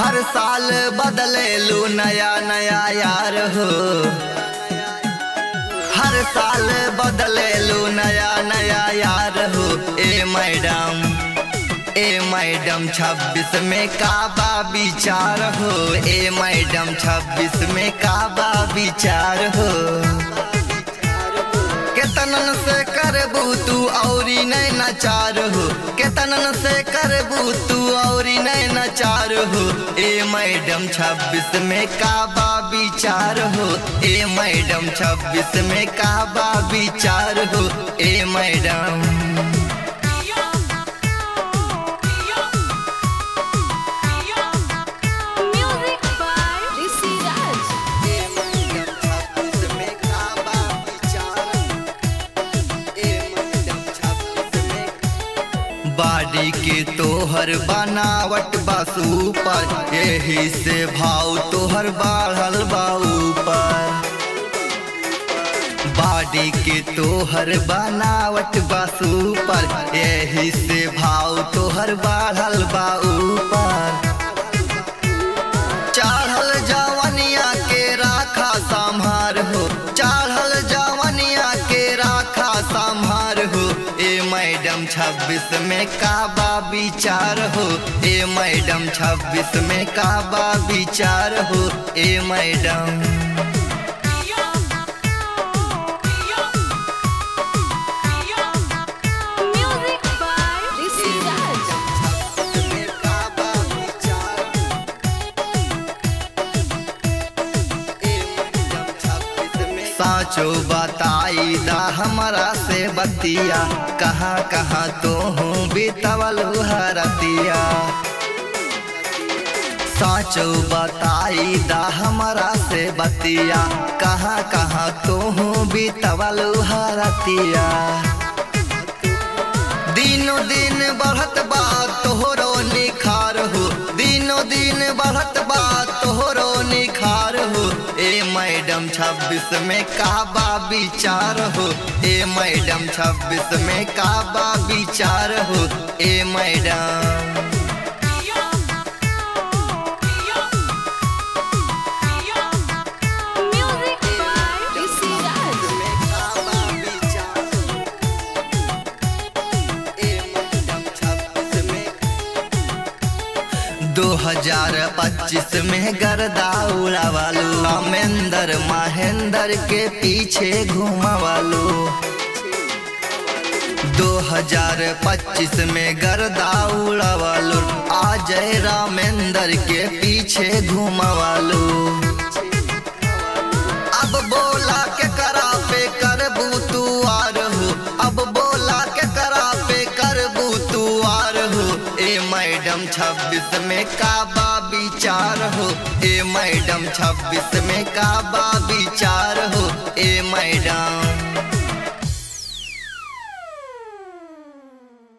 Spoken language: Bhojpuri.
हर साल बदले लू नया नया यार हो, हर साल बदले लू नया नया यार हो। ए मैडम 26 में काबा विचार हो, ए मैडम 26 में काबा विचार हो। केतनन से करबू तू औरी नहीं नचार हो, केतनन से करबू तू औरी नहीं नचार हो। ए मैडम 26 में काबा विचार हो, ए मैडम 26 में काबा विचार हो। ए मैडम बाड़ी के तोहर बनावट बासु पर, यही से भाव तोहर बढ़ल बा ऊपर। बाड़ी के तोहर बनावट बासु पर, यही से भाव तोहर बढ़ल बा ऊपर। चढ़ल जवनिया के राखा संभार हो, चढ़ल जवनिया के राखा संभार हो। ए मैडम 26 में काबा विचार हो, ए मैडम 26 में काबा विचार हो। ए मैडम साचो बताई दा हमरा से बतिया, कहाँ कहाँ तो हूँ बीतवल हरतिया। साचो बताई दा हमरा से बतिया, कहाँ कहाँ तो हूँ बीतवल हरतिया। दिनों दिन बढ़त बा तोहरो निखार हो, दिनों दिन बढ़त बा तोहरो निखार हो। ए मैडम 26 में काबा विचार हो, ए मैडम 26 में काबा विचार हो। ए मैडम दो 2025 में गर्दा उड़ावालू, रामेंद्र महेंद्र के पीछे घुमावालू। 2025 में गर्दा उड़ावालू, अजय रामेंद्र के पीछे घुमावालू। अब बोला के करा पे करबू तू आर हो, अब बोला के करा पे करबू तू आर हो। ए मैडम 26 में काबा विचार हो, ए मैडम 26 में काबा विचार हो। ए मैडम